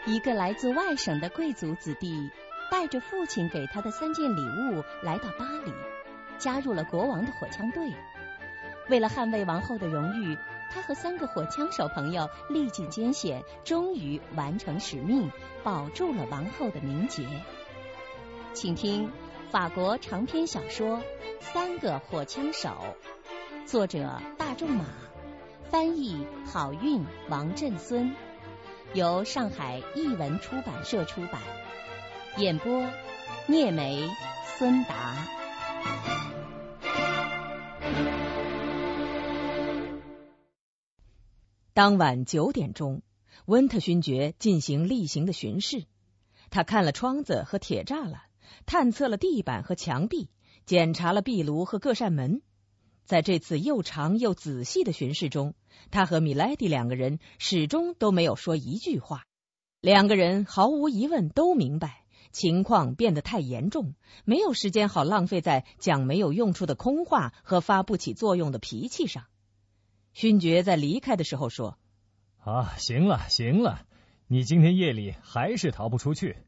一个来自外省的贵族子弟带着父亲给他的3件礼物来到巴黎，加入了国王的火枪队。为了捍卫王后的荣誉，他和3个火枪手朋友历尽艰险，终于完成使命，保住了王后的名节。请听法国长篇小说《3个火枪手》，作者大仲马，翻译郝韵、王振孙，由上海译文出版社出版，演播聂梅、孙达。 当晚9点钟，温特勋爵进行例行的巡视。他看了窗子和铁栅栏，探测了地板和墙壁，检查了壁炉和各扇门。在这次又长又仔细的巡视中，他和米莱迪2个人始终都没有说一句话。2个人毫无疑问都明白，情况变得太严重，没有时间好浪费在讲没有用处的空话和发不起作用的脾气上。勋爵在离开的时候说： 行了，你今天夜里还是逃不出去。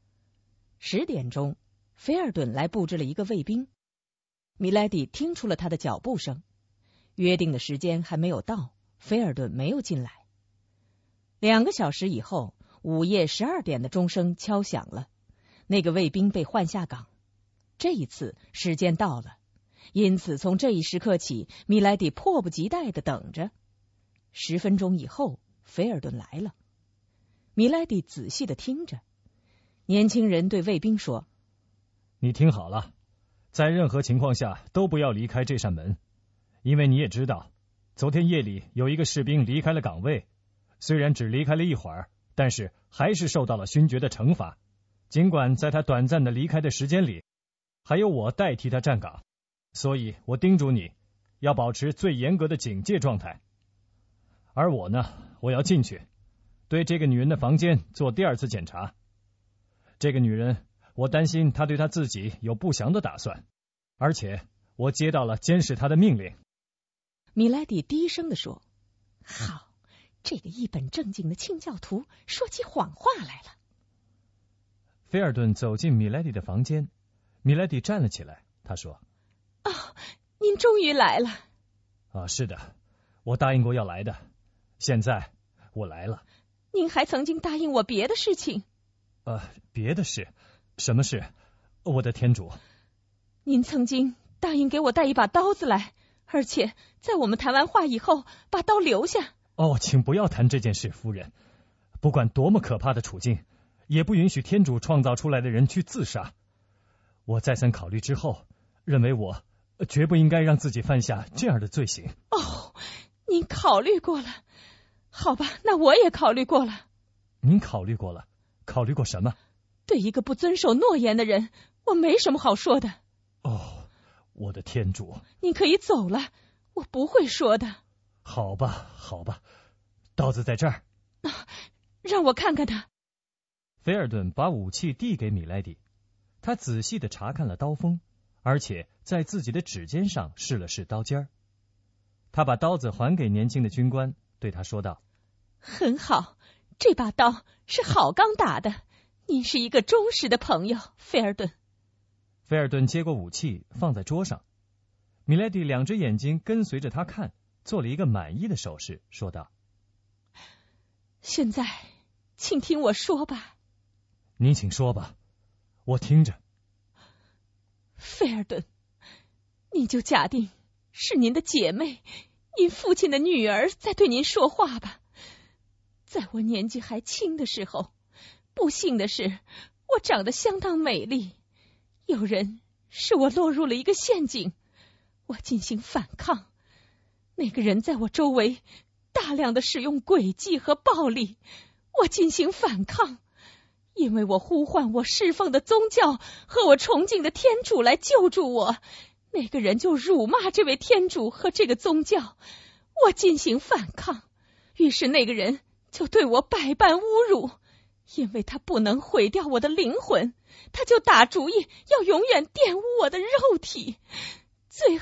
10点钟，菲尔顿来布置了一个卫兵。米莱迪听出了他的脚步声，约定的时间还没有到，菲尔顿没有进来。2个小时以后，午夜12点的钟声敲响了，那个卫兵被换下岗。这一次时间到了，因此从这一时刻起，米莱迪迫不及待地等着。10分钟以后，菲尔顿来了。米莱迪仔细地听着，年轻人对卫兵说： 你听好了，在任何情况下都不要离开这扇门，因为你也知道，昨天夜里有一个士兵离开了岗位，虽然只离开了一会儿，但是还是受到了勋爵的惩罚，尽管在他短暂的离开的时间里，还有我代替他站岗，所以我叮嘱你要保持最严格的警戒状态。而我呢，我要进去对这个女人的房间做第2次检查。这个女人，我担心她对她自己有不祥的打算，而且我接到了监视她的命令。 米莱迪低声地说：好，这个一本正经的清教徒说起谎话来了。 菲尔顿走进米莱迪的房间，米莱迪站了起来，他说： 您终于来了。 是的，我答应过要来的，现在我来了。 您还曾经答应我别的事情。 别的事？什么事？我的天主！ 您曾经答应给我带一把刀子来，而且在我们谈完话以后把刀留下。 请不要谈这件事，夫人。不管多么可怕的处境，也不允许天主创造出来的人去自杀。我再三考虑之后，认为我绝不应该让自己犯下这样的罪行。 您考虑过了？好吧，那我也考虑过了。 您考虑过了？考虑过什么？ 对一个不遵守诺言的人，我没什么好说的。 我的天主！ 您可以走了，我不会说的。 好吧，刀子在这儿。 让我看看他。 菲尔顿把武器递给米莱迪，他仔细地查看了刀锋，而且在自己的指尖上试了试刀尖儿。他把刀子还给年轻的军官，对他说道： 很好，这把刀是好钢打的，您是一个忠实的朋友，菲尔顿。 菲尔顿接过武器放在桌上，米莱迪2只眼睛跟随着他看，做了一个满意的手势，说道： 现在请听我说吧。 您请说吧，我听着。 菲尔顿，你就假定是您的姐妹，您父亲的女儿在对您说话吧。在我年纪还轻的时候，不幸的是我长得相当美丽，有人使我落入了一个陷阱，我进行反抗。那个人在我周围大量的使用诡计和暴力，我进行反抗，因为我呼唤我侍奉的宗教和我崇敬的天主来救助我，那个人就辱骂这位天主和这个宗教，我进行反抗，于是那个人就对我百般侮辱，因为他不能毁掉我的灵魂，他就打主意要永远玷污我的肉体。最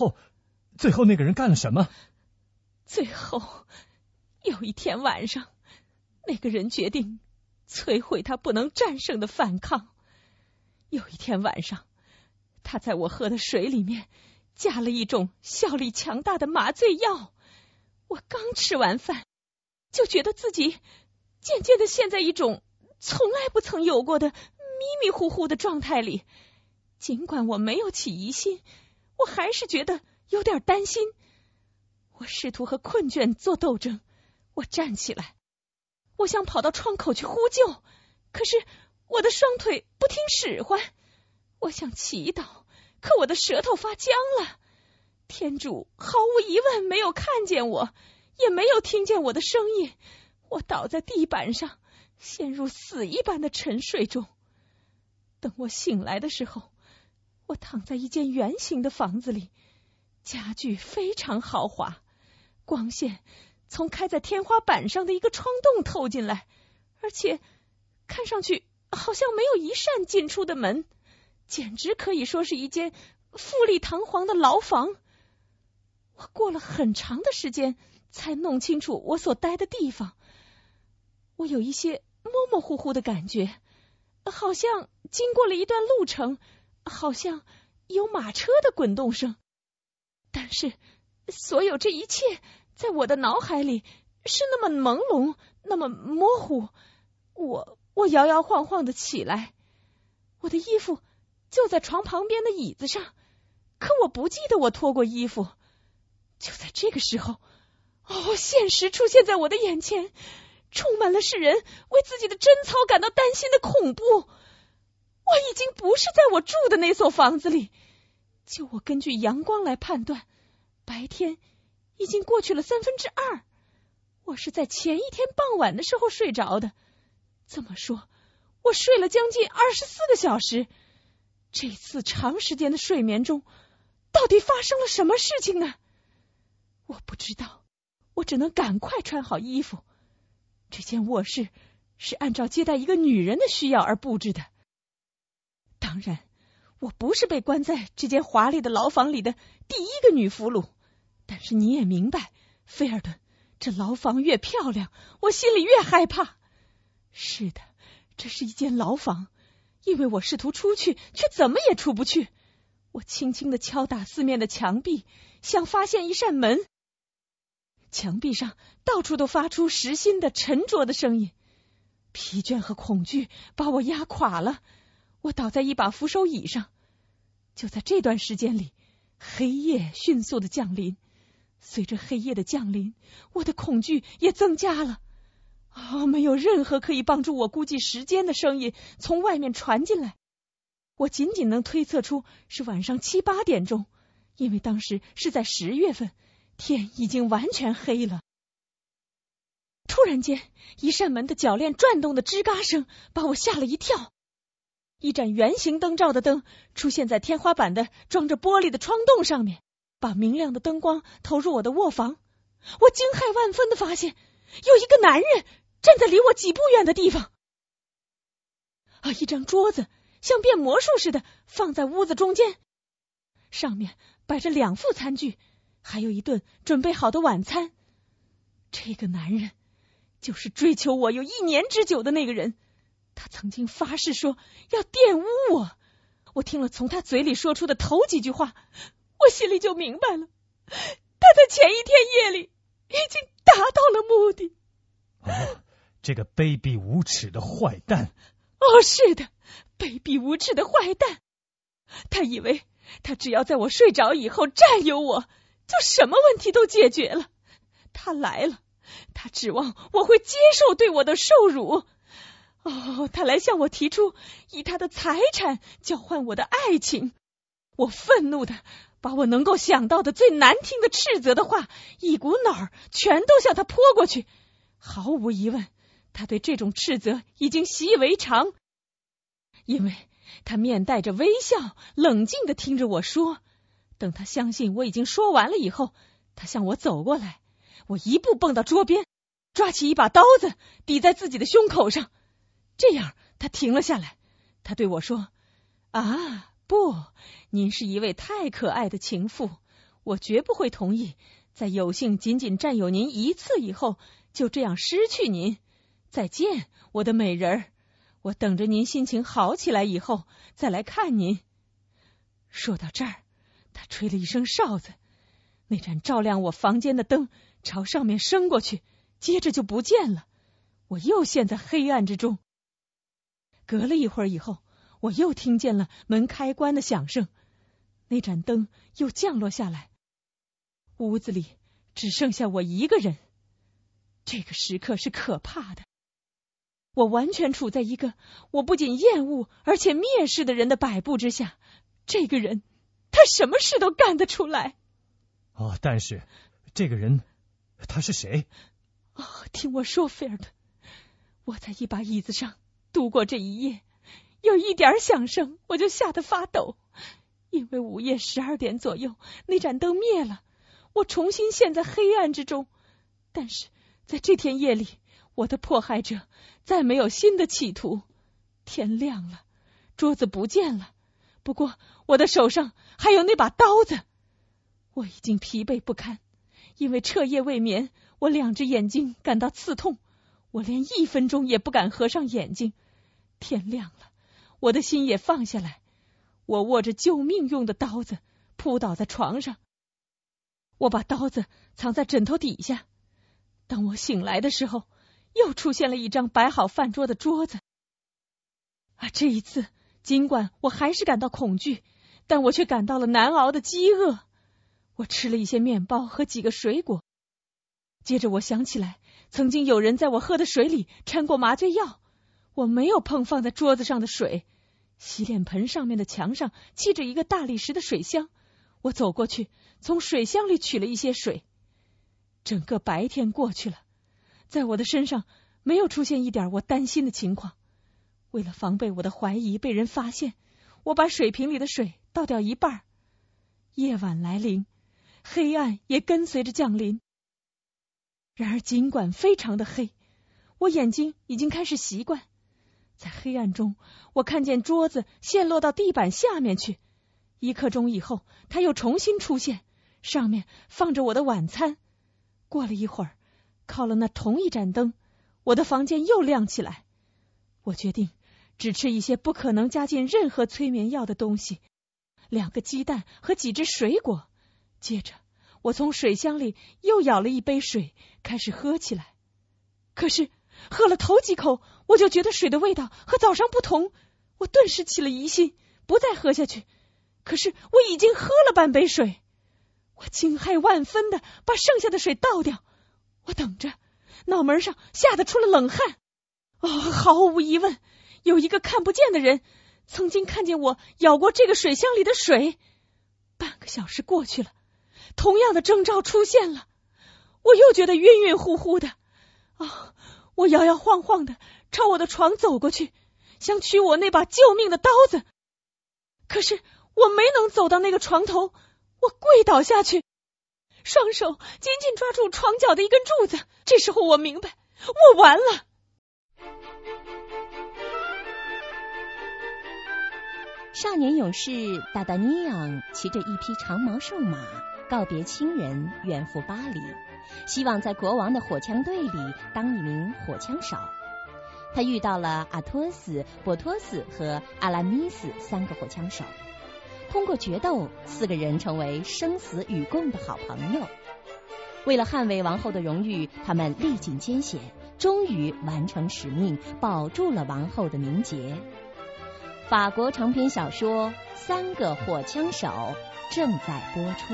后那个人干了什么？最后有一天晚上， 那个人决定摧毁他不能战胜的反抗。有一天晚上，他在我喝的水里面加了一种效力强大的麻醉药。我刚吃完饭，就觉得自己渐渐地陷在一种从来不曾有过的迷迷糊糊的状态里。尽管我没有起疑心，我还是觉得有点担心。我试图和困倦做斗争，我站起来，我想跑到窗口去呼救，可是我的双腿不听使唤。我想祈祷，可我的舌头发僵了。天主毫无疑问没有看见我，也没有听见我的声音。我倒在地板上，陷入死一般的沉睡中。等我醒来的时候，我躺在一间圆形的房子里，家具非常豪华，光线从开在天花板上的一个窗洞透进来，而且看上去好像没有一扇进出的门，简直可以说是一间富丽堂皇的牢房。我过了很长的时间才弄清楚我所待的地方，我有一些模模糊糊的感觉，好像经过了一段路程，好像有马车的滚动声，但是所有这一切在我的脑海里是那么朦胧，那么模糊。我摇摇晃晃的起来，我的衣服就在床旁边的椅子上，可我不记得我脱过衣服。就在这个时候，现实出现在我的眼前，充满了使人为自己的贞操感到担心的恐怖。我已经不是在我住的那所房子里，就我根据阳光来判断，白天已经过去了2/3。我是在前一天傍晚的时候睡着的，这么说，我睡了将近24个小时。这次长时间的睡眠中，到底发生了什么事情呢？我不知道，我只能赶快穿好衣服。这间卧室是按照接待一个女人的需要而布置的。当然，我不是被关在这间华丽的牢房里的第一个女俘虏，但是你也明白，菲尔顿，这牢房越漂亮，我心里越害怕。是的，这是一间牢房，因为我试图出去，却怎么也出不去。我轻轻地敲打四面的墙壁，想发现一扇门。墙壁上到处都发出实心的沉着的声音，疲倦和恐惧把我压垮了。我倒在一把扶手椅上。就在这段时间里，黑夜迅速的降临。随着黑夜的降临，我的恐惧也增加了。没有任何可以帮助我估计时间的声音从外面传进来。我仅仅能推测出是晚上7、8点钟，因为当时是在10月份，天已经完全黑了。突然间，一扇门的铰链转动的吱嘎声把我吓了一跳。一盏圆形灯罩的灯出现在天花板的装着玻璃的窗洞上面，把明亮的灯光投入我的卧房。我惊骇万分的发现，有一个男人站在离我几步远的地方。一张桌子像变魔术似的放在屋子中间，上面摆着2副餐具，还有一顿准备好的晚餐。这个男人就是追求我有1年之久的那个人，他曾经发誓说要玷污我。我听了从他嘴里说出的头几句话，我心里就明白了，他在前一天夜里已经达到了目的。 这个卑鄙无耻的坏蛋！ 是的，卑鄙无耻的坏蛋。他以为他只要在我睡着以后占有我，就什么问题都解决了。他来了，他指望我会接受对我的受辱。他来向我提出以他的财产交换我的爱情。我愤怒的把我能够想到的最难听的斥责的话一股脑儿全都向他泼过去。毫无疑问，他对这种斥责已经习以为常，因为他面带着微笑，冷静地听着我说。等他相信我已经说完了以后，他向我走过来，我一步蹦到桌边，抓起一把刀子抵在自己的胸口上。这样他停了下来，他对我说：不，您是一位太可爱的情妇，我绝不会同意在有幸仅仅占有您一次以后就这样失去您。 再见，我的美人儿，我等着您心情好起来以后再来看您。说到这儿，他吹了一声哨子，那盏照亮我房间的灯朝上面升过去，接着就不见了。我又陷在黑暗之中。隔了一会儿以后，我又听见了门开关的响声，那盏灯又降落下来，屋子里只剩下我一个人。这个时刻是可怕的，我完全处在一个我不仅厌恶而且蔑视的人的摆布之下。这个人，他什么事都干得出来。 但是这个人他是谁？ 听我说，菲尔顿，我在一把椅子上度过这一夜，有一点响声我就吓得发抖，因为午夜12点左右那盏灯灭了，我重新陷在黑暗之中。但是在这天夜里，我的迫害者再没有新的企图。天亮了，桌子不见了，不过我的手上还有那把刀子。我已经疲惫不堪，因为彻夜未眠，我2只眼睛感到刺痛，我连1分钟也不敢合上眼睛。天亮了，我的心也放下来，我握着救命用的刀子扑倒在床上，我把刀子藏在枕头底下。当我醒来的时候，又出现了一张摆好饭桌的桌子。这一次尽管我还是感到恐惧，但我却感到了难熬的饥饿。我吃了一些面包和几个水果，接着我想起来曾经有人在我喝的水里掺过麻醉药。我没有碰放在桌子上的水，洗脸盆上面的墙上砌着一个大理石的水箱，我走过去从水箱里取了一些水。整个白天过去了，在我的身上没有出现一点我担心的情况。为了防备我的怀疑被人发现，我把水瓶里的水倒掉一半。夜晚来临，黑暗也跟随着降临。然而尽管非常的黑，我眼睛已经开始习惯。在黑暗中，我看见桌子陷落到地板下面去。1刻钟以后，它又重新出现，上面放着我的晚餐。过了一会儿，靠了那同一盏灯，我的房间又亮起来。我决定只吃一些不可能加进任何催眠药的东西，2个鸡蛋和几只水果。接着我从水箱里又舀了一杯水，开始喝起来。可是喝了头几口，我就觉得水的味道和早上不同，我顿时起了疑心，不再喝下去。可是我已经喝了半杯水，我惊骇万分的把剩下的水倒掉。我等着，脑门上吓得出了冷汗。毫无疑问，有一个看不见的人曾经看见我舀过这个水箱里的水。半个小时过去了，同样的征兆出现了，我又觉得晕晕乎乎的。我摇摇晃晃的朝我的床走过去，想取我那把救命的刀子。可是我没能走到那个床头，我跪倒下去，双手紧紧抓住床角的一根柱子。这时候我明白，我完了。 少年勇士达达尼昂骑着一匹长毛瘦马，告别亲人，远赴巴黎，希望在国王的火枪队里当一名火枪手。他遇到了阿托斯、波托斯和阿拉米斯3个火枪手，通过决斗，4个人成为生死与共的好朋友。为了捍卫王后的荣誉，他们历尽艰险，终于完成使命，保住了王后的名节。法国长篇小说《3个火枪手》正在播出。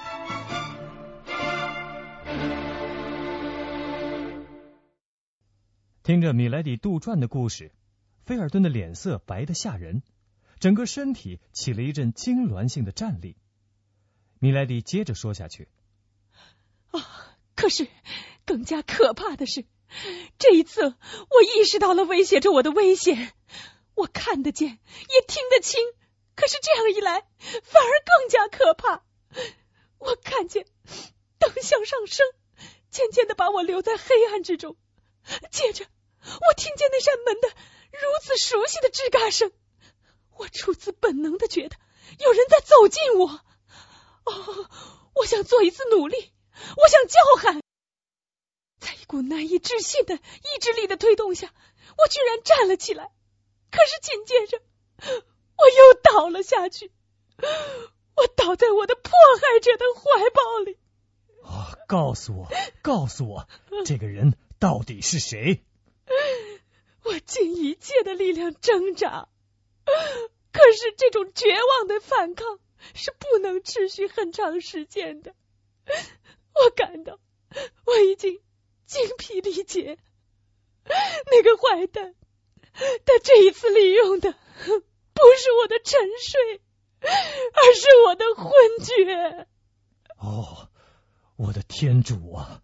听着米莱迪杜撰的故事，菲尔顿的脸色白得吓人，整个身体起了一阵痉挛性的战栗。米莱迪接着说下去： 可是更加可怕的是，这一次我意识到了威胁着我的危险。我看得见，也听得清，可是这样一来，反而更加可怕。我看见灯向上升，渐渐地把我留在黑暗之中。接着，我听见那扇门的如此熟悉的吱嘎声，我出自本能地觉得有人在走近我。我想做一次努力，我想叫喊。在一股股难以置信的意志力的推动下，我居然站了起来。可是紧接着我又倒了下去，我倒在我的迫害者的怀抱里。 告诉我，这个人到底是谁？ 我尽一切的力量挣扎，可是这种绝望的反抗是不能持续很长时间的。我感到我已经精疲力竭，那个坏蛋他这一次利用的不是我的沉睡，而是我的昏厥。 我的天主啊！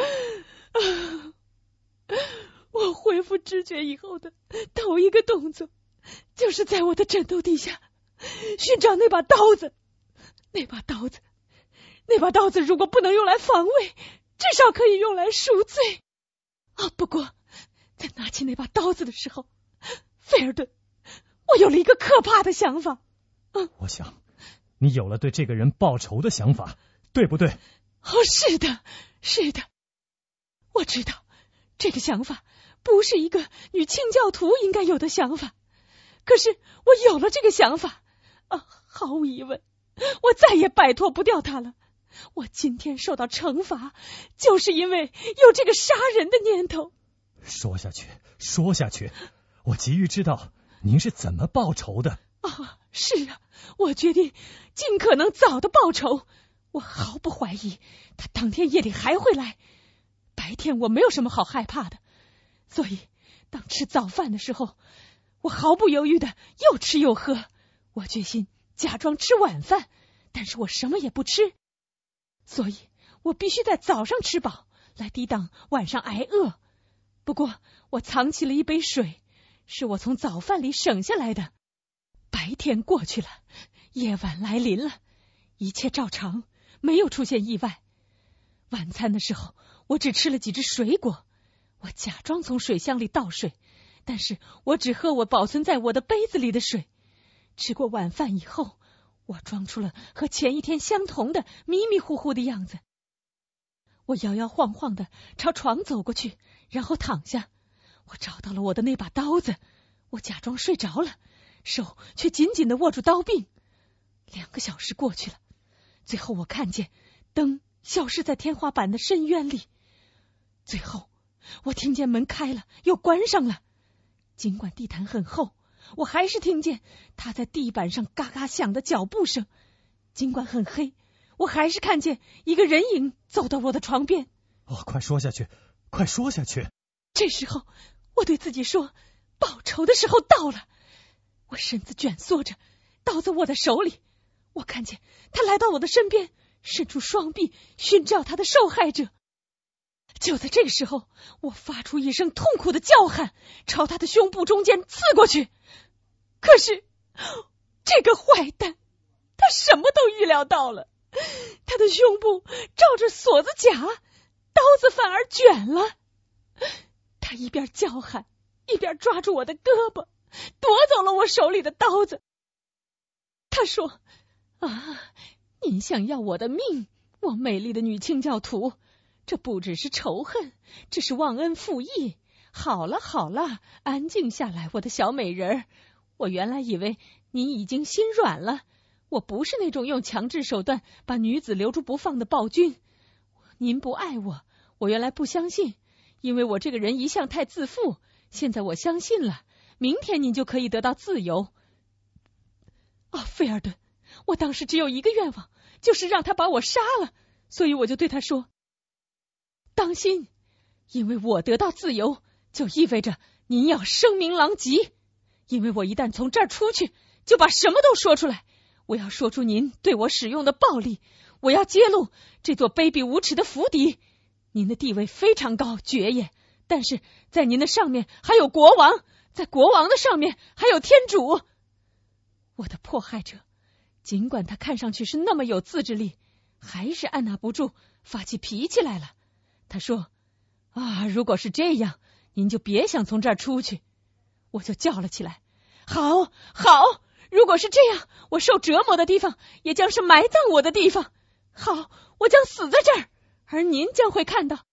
我恢复知觉以后的头一个动作，就是在我的枕头底下寻找那把刀子。那把刀子如果不能用来防卫，至少可以用来赎罪。不过在拿起那把刀子的时候，菲尔顿，我有了一个可怕的想法。 我想你有了对这个人报仇的想法，对不对？ 是的，我知道这个想法不是一个女清教徒应该有的想法，可是我有了这个想法，毫无疑问，我再也摆脱不掉它了。我今天受到惩罚，就是因为有这个杀人的念头。 说下去，我急于知道您是怎么报仇的。 是啊，我决定尽可能早的报仇。我毫不怀疑他当天夜里还会来。白天我没有什么好害怕的，所以当吃早饭的时候，我毫不犹豫的又吃又喝。我决心假装吃晚饭，但是我什么也不吃，所以我必须在早上吃饱来抵挡晚上挨饿。不过我藏起了一杯水，是我从早饭里省下来的。白天过去了，夜晚来临了，一切照常，没有出现意外。晚餐的时候，我只吃了几只水果。我假装从水箱里倒水，但是我只喝我保存在我的杯子里的水。吃过晚饭以后，我装出了和前一天相同的迷迷糊糊的样子。我摇摇晃晃的朝床走过去，然后躺下。我找到了我的那把刀子，我假装睡着了，手却紧紧的握住刀柄。2个小时过去了，最后我看见灯消失在天花板的深渊里。最后我听见门开了又关上了，尽管地毯很厚，我还是听见他在地板上嘎嘎响的脚步声。尽管很黑，我还是看见一个人影走到我的床边。 快说下去！ 这时候我对自己说，报仇的时候到了。我身子蜷缩着，刀子握在手里。我看见他来到我的身边，伸出双臂寻找他的受害者。就在这个时候，我发出一声痛苦的叫喊，朝他的胸部中间刺过去。可是这个坏蛋他什么都预料到了，他的胸部罩着锁子甲，刀子反而卷了。他一边叫喊，一边抓住我的胳膊，夺走了我手里的刀子。他说，您想要我的命，我美丽的女清教徒，这不只是仇恨，这是忘恩负义。好了，安静下来，我的小美人儿。我原来以为您已经心软了，我不是那种用强制手段把女子留住不放的暴君。您不爱我，我原来不相信，因为我这个人一向太自负。现在我相信了，明天您就可以得到自由。菲尔顿，我当时只有一个愿望，就是让他把我杀了，所以我就对他说，当心，因为我得到自由，就意味着您要声名狼藉。因为我一旦从这儿出去，就把什么都说出来。我要说出您对我使用的暴力，我要揭露这座卑鄙无耻的府邸。您的地位非常高，爵爷，但是在您的上面还有国王，在国王的上面还有天主。我的迫害者，尽管他看上去是那么有自制力，还是按捺不住发起脾气来了。他说，如果是这样，您就别想从这儿出去。我就叫了起来，好，如果是这样，我受折磨的地方也将是埋葬我的地方。好，我将死在这儿，而您将会看到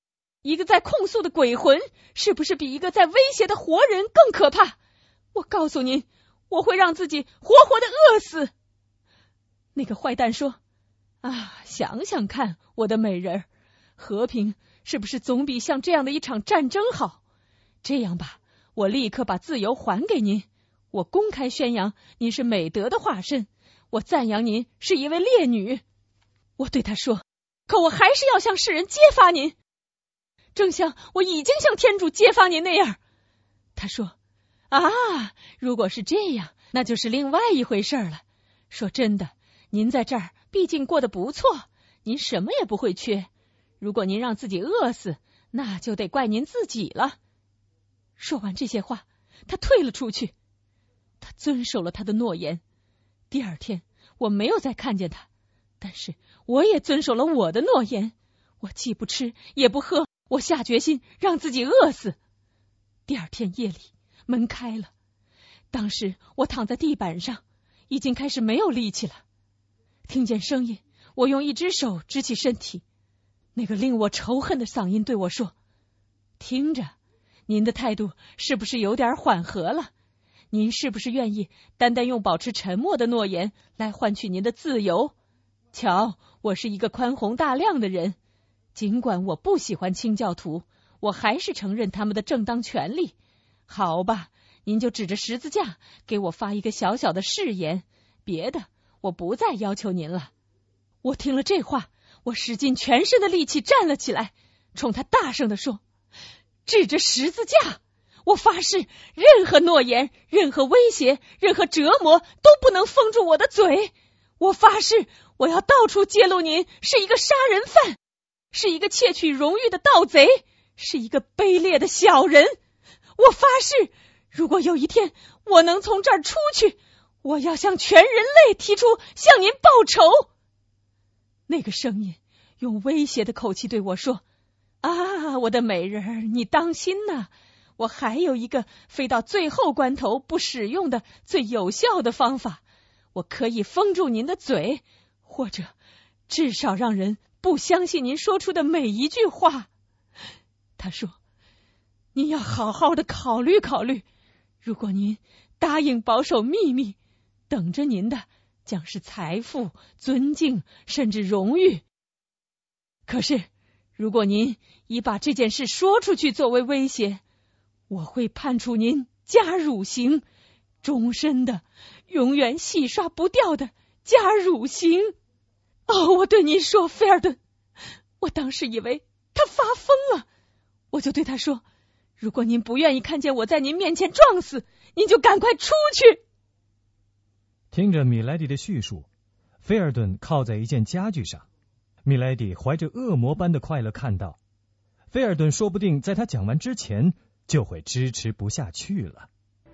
一个在控诉的鬼魂，是不是比一个在威胁的活人更可怕？我告诉您，我会让自己活活的饿死。那个坏蛋说，想想看，我的美人儿，和平是不是总比像这样的一场战争好？这样吧，我立刻把自由还给您，我公开宣扬您是美德的化身，我赞扬您是一位烈女。我对他说，可我还是要向世人揭发您，正像我已经向天主揭发您那样。他说，如果是这样，那就是另外一回事了。说真的，您在这儿毕竟过得不错，您什么也不会缺。如果您让自己饿死，那就得怪您自己了。说完这些话，他退了出去。他遵守了他的诺言。第二天，我没有再看见他，但是我也遵守了我的诺言。我既不吃也不喝，我下决心让自己饿死。第二天夜里，门开了。当时我躺在地板上，已经开始没有力气了。听见声音，我用一只手支起身体。那个令我仇恨的嗓音对我说，听着，您的态度是不是有点缓和了？您是不是愿意单单用保持沉默的诺言来换取您的自由？瞧，我是一个宽宏大量的人，尽管我不喜欢清教徒，我还是承认他们的正当权利。好吧，您就指着十字架给我发一个小小的誓言，别的我不再要求您了。我听了这话，我使尽全身的力气站了起来，冲他大声地说，指着十字架，我发誓，任何诺言、任何威胁、任何折磨都不能封住我的嘴。我发誓，我要到处揭露您是一个杀人犯，是一个窃取荣誉的盗贼，是一个卑劣的小人。我发誓，如果有一天我能从这儿出去，我要向全人类提出向您报仇。那个声音用威胁的口气对我说，我的美人儿，你当心呐，我还有一个非到最后关头不使用的最有效的方法，我可以封住您的嘴，或者至少让人不相信您说出的每一句话。他说，您要好好的考虑考虑，如果您答应保守秘密，等着您的将是财富、尊敬，甚至荣誉。可是如果您以把这件事说出去作为威胁，我会判处您加辱刑，终身的、永远洗刷不掉的加辱刑。我对您说，菲尔顿，我当时以为他发疯了，我就对他说，如果您不愿意看见我在您面前撞死，您就赶快出去。 听着米莱迪的叙述，菲尔顿靠在一件家具上。米莱迪怀着恶魔般的快乐看到，菲尔顿说不定在他讲完之前就会支持不下去了。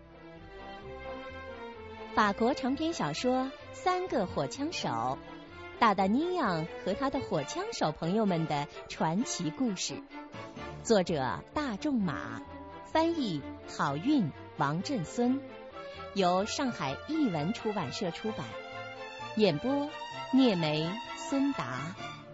法国长篇小说《三个火枪手》，大大尼昂和他的火枪手朋友们的传奇故事，作者大仲马，翻译郝韵、王振孙，由上海译文出版社出版，演播聂梅、孙达。